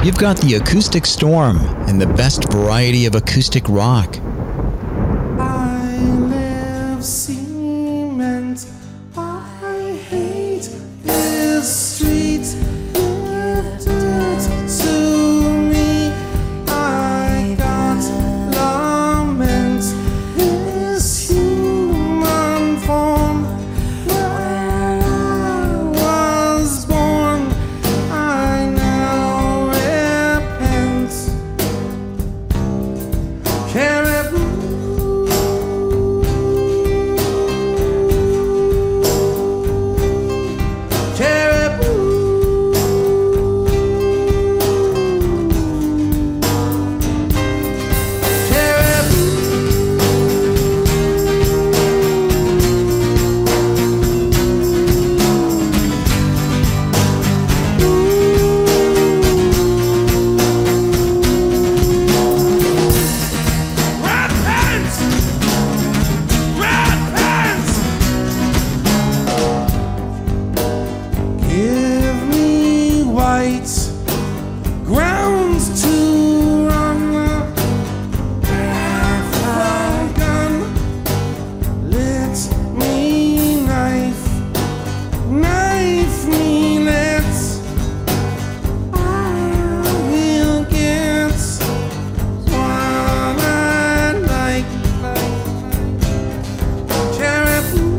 You've got the Acoustic Storm and the best variety of acoustic rock. I live cement. I hate this street. Give dirt to me. I got lament. This human form. Where I was born, I now repent. Caribou. Give me white grounds to run. If I gun, let me knife me, let I will get what I like. Caribou.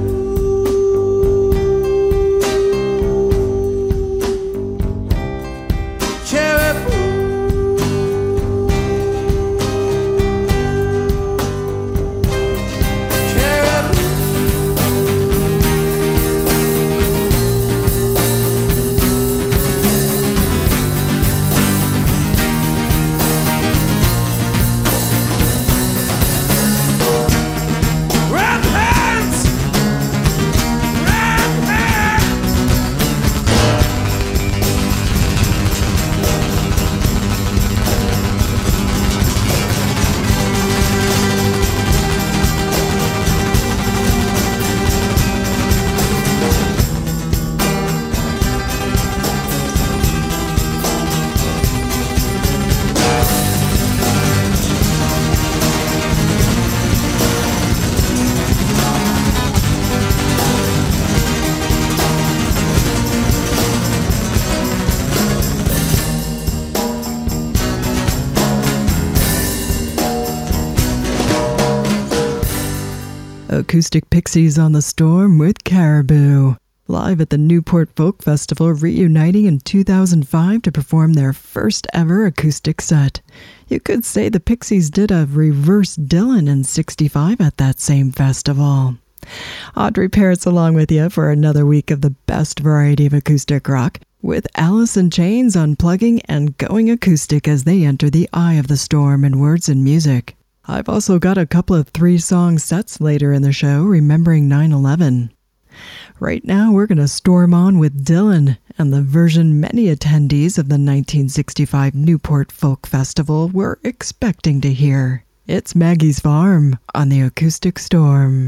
Acoustic Pixies on the Storm with Caribou. Live at the Newport Folk Festival, reuniting in 2005 to perform their first ever acoustic set. You could say the Pixies did a reverse Dylan in '65 at that same festival. Audrey Parrott's along with you for another week of the best variety of acoustic rock, with Alice in Chains unplugging and going acoustic as they enter the eye of the storm in words and music. I've also got a couple of 3-song sets later in the show, remembering 9/11. Right now, we're going to storm on with Dylan and the version many attendees of the 1965 Newport Folk Festival were expecting to hear. It's Maggie's Farm on the Acoustic Storm.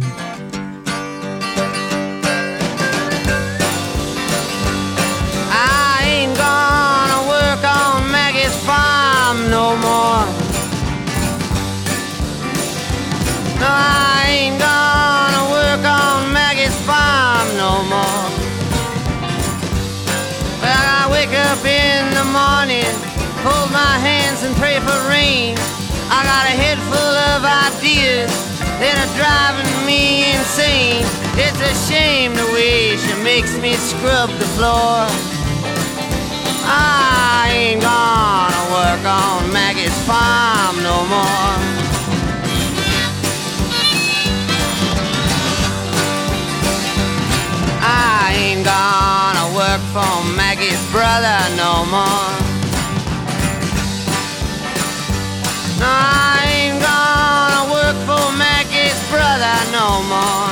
I ain't gonna work on Maggie's farm no more. No, I ain't gonna work on Maggie's farm no more. Well, I wake up in the morning, hold my hands and pray for rain. I got a head full of ideas that are driving me insane. It's a shame the way she makes me scrub the floor. I ain't gonna work on Maggie's farm no more. I ain't gonna work for Maggie's brother no more. No, I ain't gonna work for Maggie's brother no more.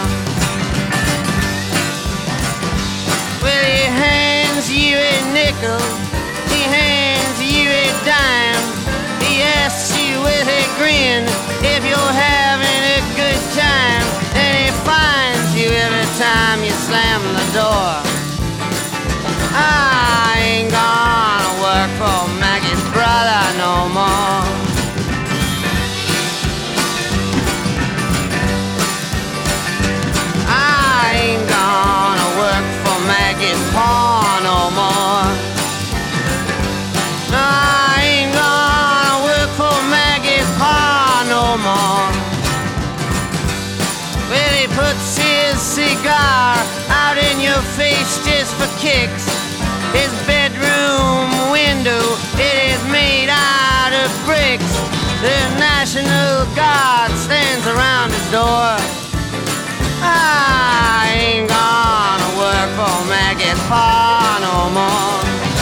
Well, he hands you a nickel, he hands you a dime, he asks you with a grin if you're having a good time, and he finds you every time you slam the door. I ain't gonna work for Maggie's brother Maggie's paw no more. No, I ain't gonna work for Maggie's paw no more. Well, he puts his cigar out in your face just for kicks. His bedroom window, it is made out of bricks. The National Guard stands around his door. I ain't gonna work for Maggie's paw no more.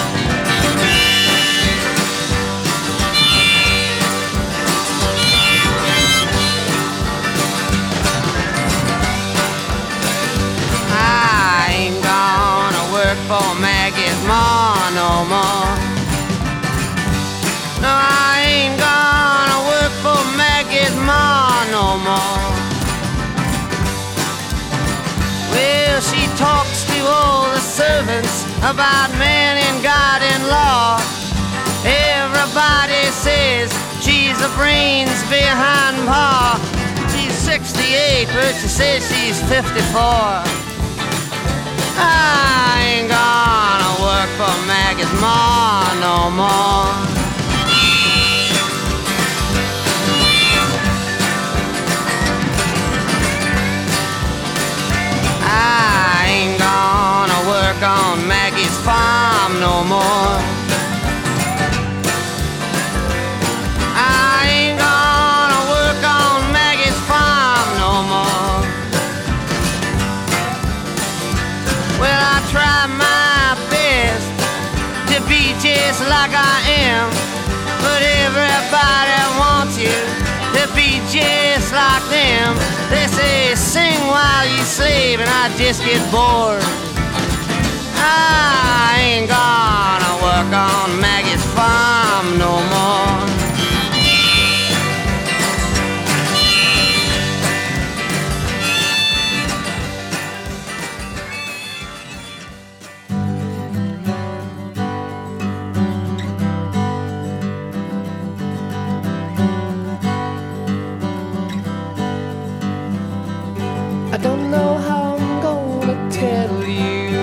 I ain't gonna work for Maggie's ma no more. No, I ain't gonna work for Maggie's ma no more. Well, she talks to all the servants about man and God and law. Everybody says she's the brains behind Pa. She's 68, but she says she's 54. I ain't gonna work for Maggie's ma no more. I ain't gonna work on Maggie's farm no more. I ain't gonna work on Maggie's farm no more. Well, I try my best to be just like I am, but everybody wants you to be just like them. They say sing while you slave, and I just get bored. I ain't gonna work on Maggie's farm no more. I don't know how I'm gonna tell you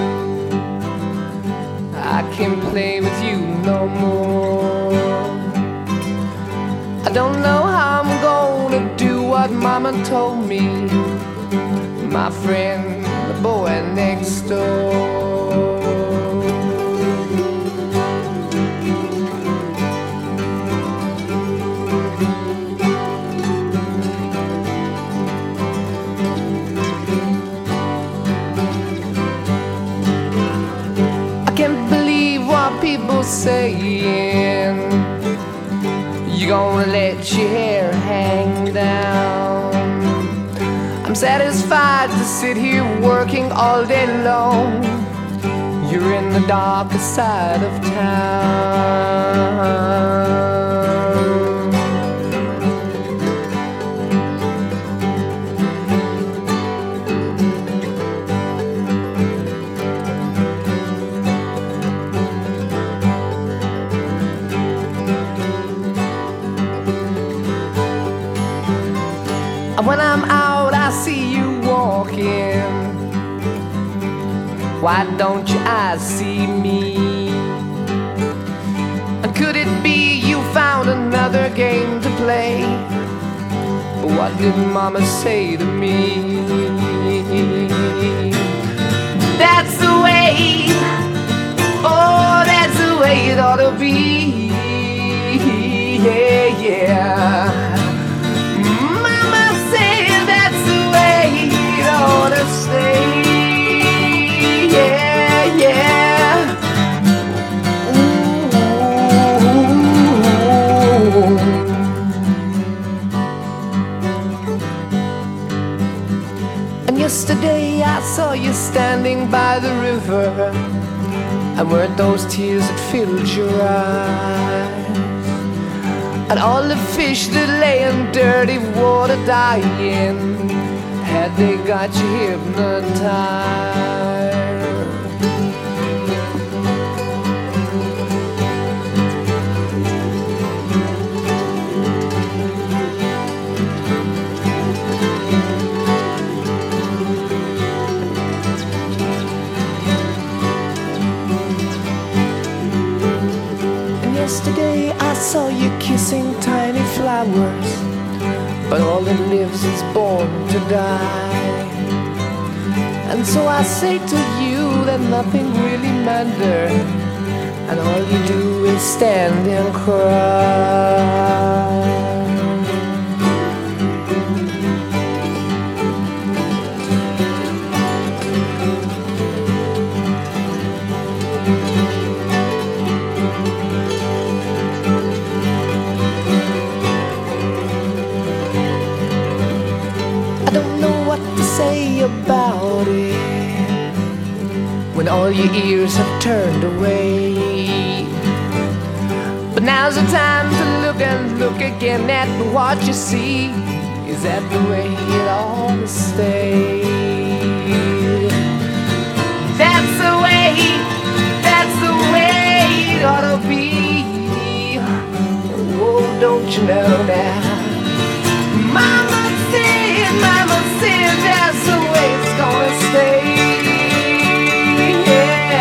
I can't play with you no more. I don't know how I'm gonna do what Mama told me, my friend, the boy next door. Can't believe what people saying. You gonna let your hair hang down. I'm satisfied to sit here working all day long. You're in the darker side of town. When I'm out, I see you walking. Why don't your eyes see me? And could it be you found another game to play? But what did Mama say to me? That's the way, oh, that's the way it ought to be. Yeah, yeah. To stay, yeah, yeah. Ooh. And yesterday I saw you standing by the river, and weren't those tears that filled your eyes? And all the fish that lay in dirty water dying, had they got you hypnotized? yesterday I saw you kissing tiny flowers, but all that lives is born to die. And so I say to you that nothing really matters, and all you do is stand and cry. I don't know what to say about it when all your ears have turned away. But now's the time to look and look again at what you see. Is that the way it ought to stay? That's the way it ought to be. Whoa, don't you know now? Mama said that's the way it's gonna stay. Yeah.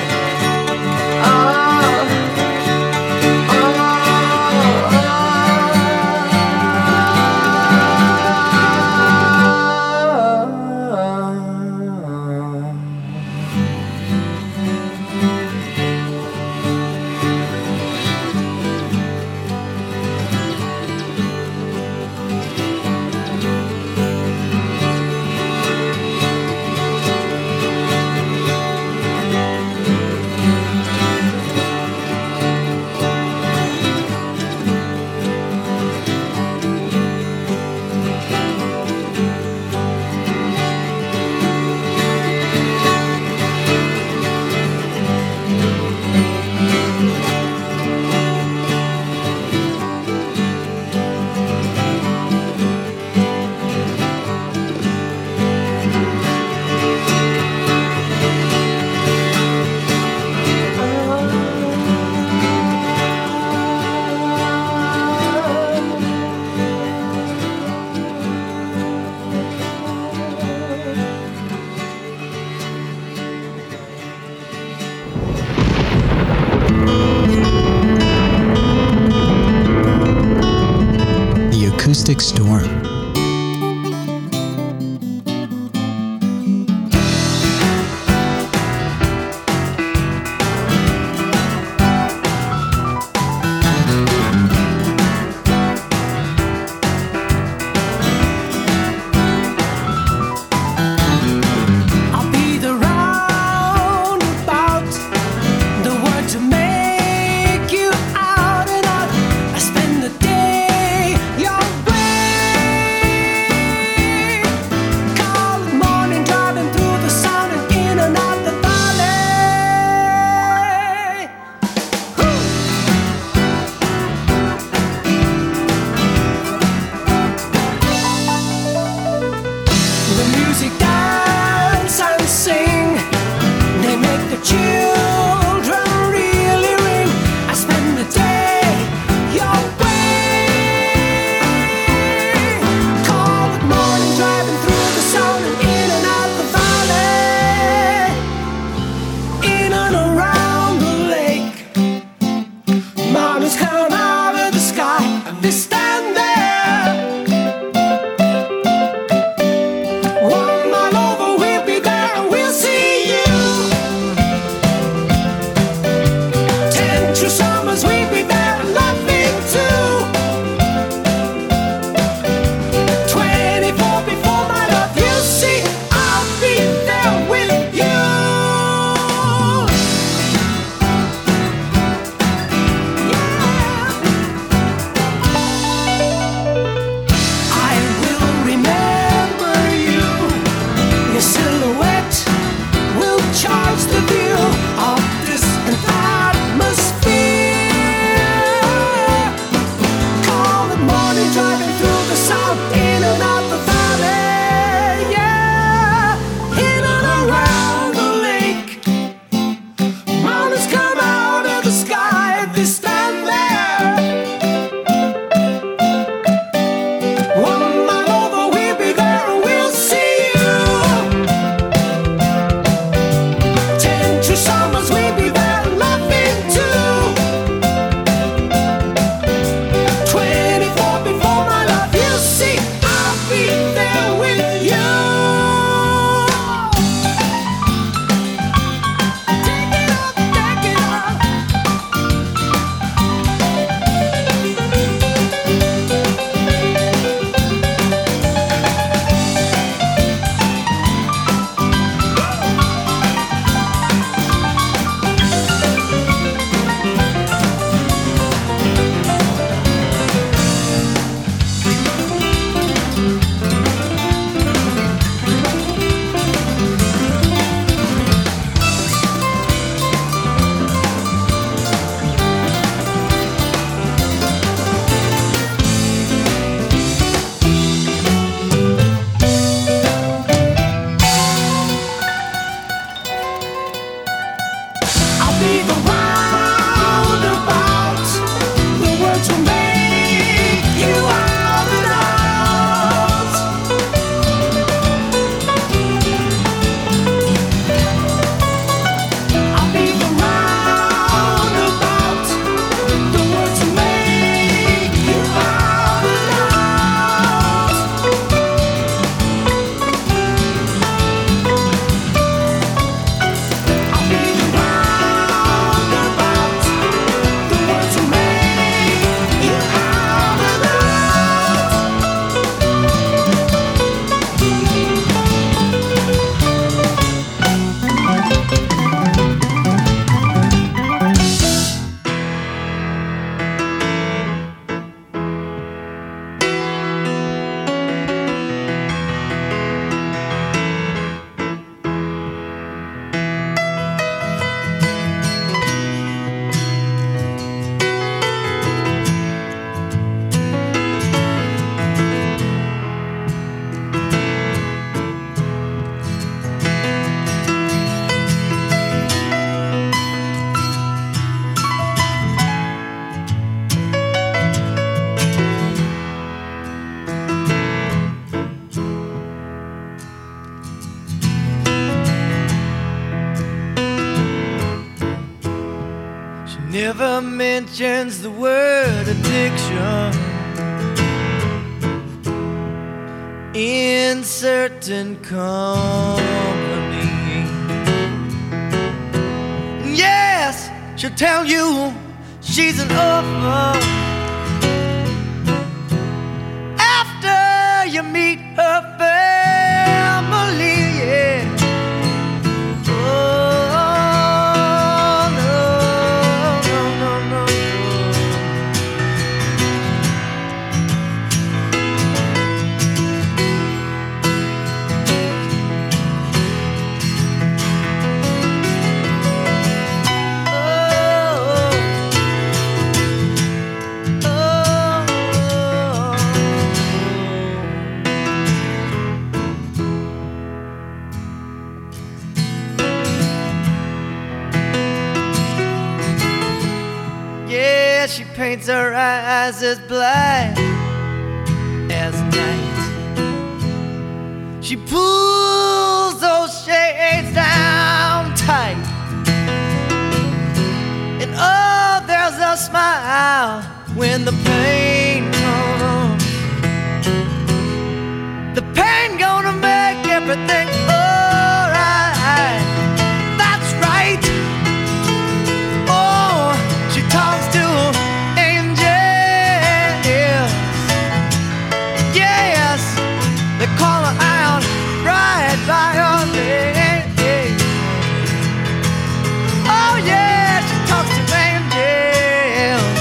The Acoustic Storm. I'll be the roundabout, the word to make you out and out. I spend the day your way. be the roundabout, the words will make you out and out. I'll be the roundabout, the words will make you out and out. I'll be the roundabout, the words will make you out and She never mentions the word addiction in certain company. Yes, she'll tell you she's an orphan after you meet her family. Yeah. Oh, no, no, no, no, no. Yeah, she paints her eyes as black as night. She pulls those shades down tight. And oh, there's a smile when the pain comes. The pain gonna make everything alright. That's right. Oh, she talks to angels. Yes, they call her out right by her name. Oh yeah, she talks to angels.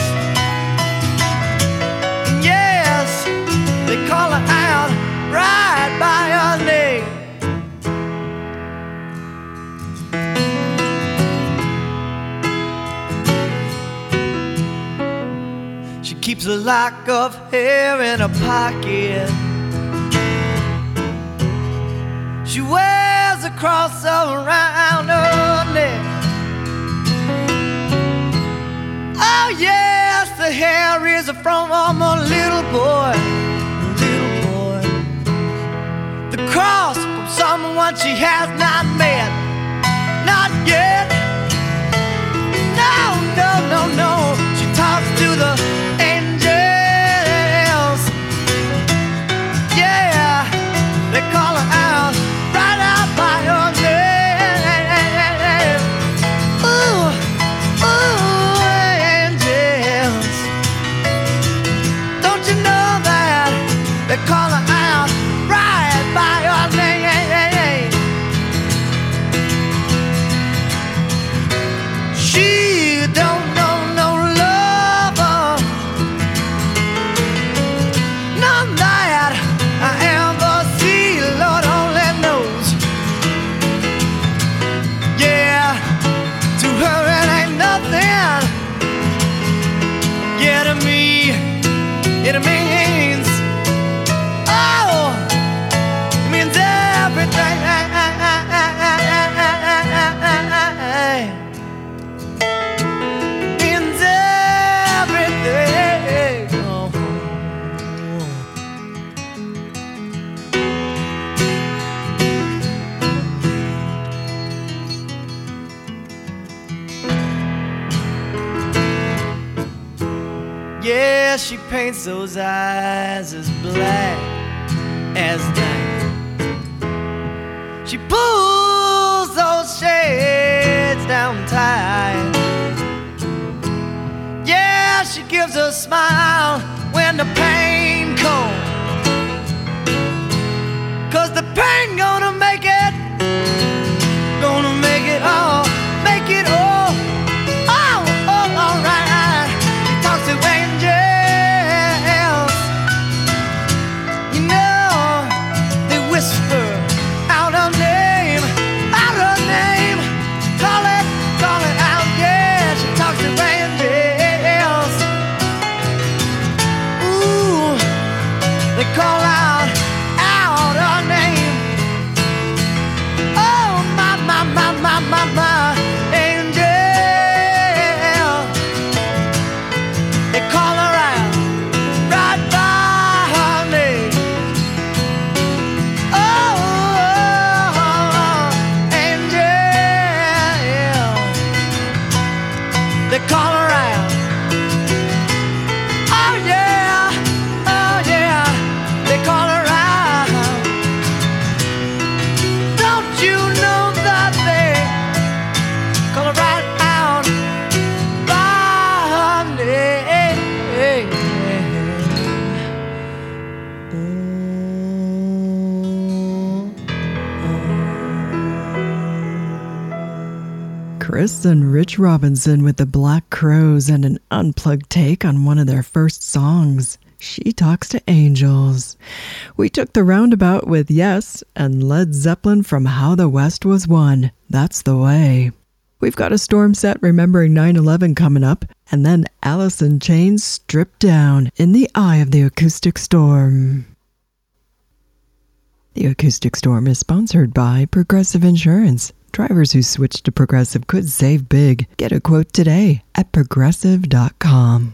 Yes, they call her out right by her name. She keeps a lock of hair in her pocket. She wears a cross around her neck. Oh yes, the hair is from a little boy, little boy. The cross from someone she has not met, not yet. No, no, no, no. She talks to the angels. Yeah, they call her out right out by her name. Ooh, ooh, angels. Don't you know that they call her out right by her name? yeah, she paints those eyes as black as night. She pulls those shades down tight. Yeah, she gives a smile when the pain comes. 'Cause the pain gonna make it all, make it all, alright. He talks to angels, you know, they whisper out her name, call it out, yeah, she talks to angels, ooh, they call out her name, oh, my angel, they call her out right by her name, oh, angel, they call her out, oh yeah, they call her out, don't you know that they call her right out by her name. Chris and Rich Robinson with the Black Crowes and an unplugged take on one of their first songs, She Talks to Angels. We took the roundabout with Yes and Led Zeppelin from How the West Was Won. That's the Way. We've got a storm set remembering 9/11 coming up, and then Alice in Chains Stripped Down in the Eye of the Acoustic Storm. The Acoustic Storm is sponsored by Progressive Insurance. Drivers who switch to Progressive could save big. Get a quote today at Progressive.com.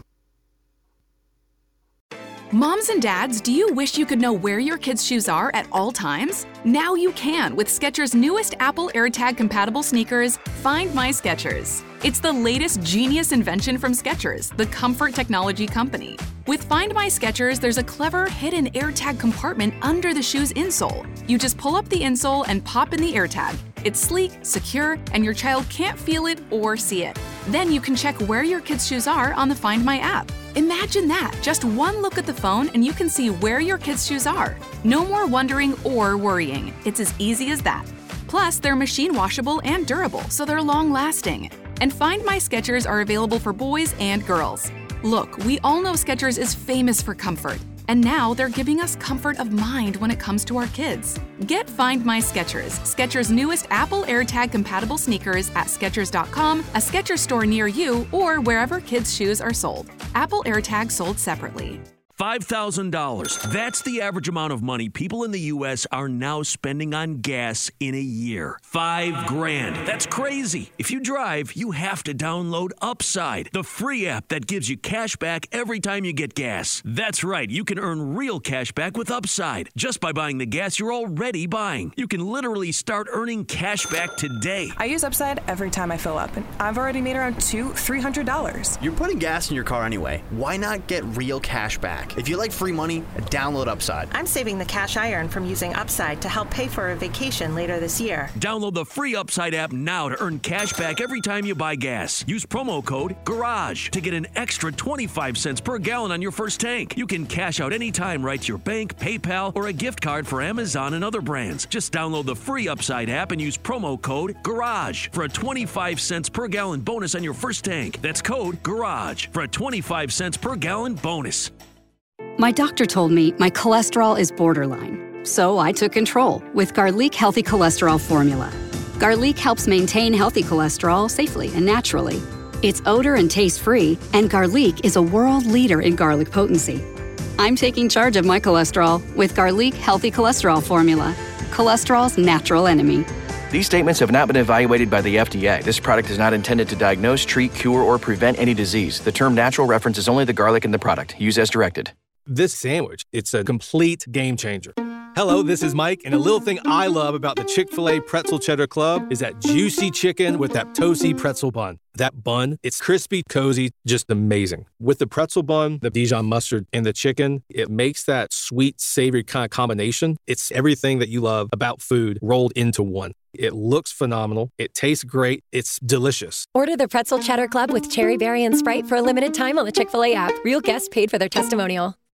Moms and dads, do you wish you could know where your kids' shoes are at all times? Now you can with Skechers' newest Apple AirTag compatible sneakers, Find My Skechers. It's the latest genius invention from Skechers, the comfort technology company. With Find My Skechers, there's a clever hidden AirTag compartment under the shoe's insole. You just pull up the insole and pop in the AirTag. It's sleek, secure, and your child can't feel it or see it. Then you can check where your kids' shoes are on the Find My app. Imagine that, just one look at the phone and you can see where your kids' shoes are. No more wondering or worrying. It's as easy as that. Plus, they're machine washable and durable, so they're long lasting. And Find My Skechers are available for boys and girls. Look, we all know Skechers is famous for comfort. And now they're giving us comfort of mind when it comes to our kids. Get Find My Skechers, Skechers' newest Apple AirTag compatible sneakers at Skechers.com, a Skechers store near you, or wherever kids' shoes are sold. Apple AirTag sold separately. $5,000. That's the average amount of money people in the U.S. are now spending on gas in a year. $5,000. That's crazy. If you drive, you have to download Upside, the free app that gives you cash back every time you get gas. That's right. You can earn real cash back with Upside just by buying the gas you're already buying. You can literally start earning cash back today. I use Upside every time I fill up, and I've already made around $200-$300. You're putting gas in your car anyway. Why not get real cash back? If you like free money, download Upside. I'm saving the cash I earn from using Upside to help pay for a vacation later this year. Download the free Upside app now to earn cash back every time you buy gas. Use promo code GARAGE to get an extra 25 cents per gallon on your first tank. You can cash out anytime right to your bank, PayPal, or a gift card for Amazon and other brands. Just download the free Upside app and use promo code GARAGE for a 25 cents per gallon bonus on your first tank. That's code GARAGE for a 25 cents per gallon bonus. My doctor told me my cholesterol is borderline, so I took control with Garlic Healthy Cholesterol Formula. Garlic helps maintain healthy cholesterol safely and naturally. It's odor and taste-free, and Garlic is a world leader in garlic potency. I'm taking charge of my cholesterol with Garlic Healthy Cholesterol Formula, cholesterol's natural enemy. These statements have not been evaluated by the FDA. This product is not intended to diagnose, treat, cure, or prevent any disease. The term natural references only the garlic in the product. Use as directed. This sandwich, it's a complete game changer. Hello, this is Mike, and a little thing I love about the Chick-fil-A Pretzel Cheddar Club is that juicy chicken with that toasty pretzel bun. That bun, it's crispy, cozy, just amazing. With the pretzel bun, the Dijon mustard, and the chicken, it makes that sweet, savory kind of combination. It's everything that you love about food rolled into one. It looks phenomenal. It tastes great. It's delicious. Order the Pretzel Cheddar Club with Cherry Berry and Sprite for a limited time on the Chick-fil-A app. Real guests paid for their testimonial.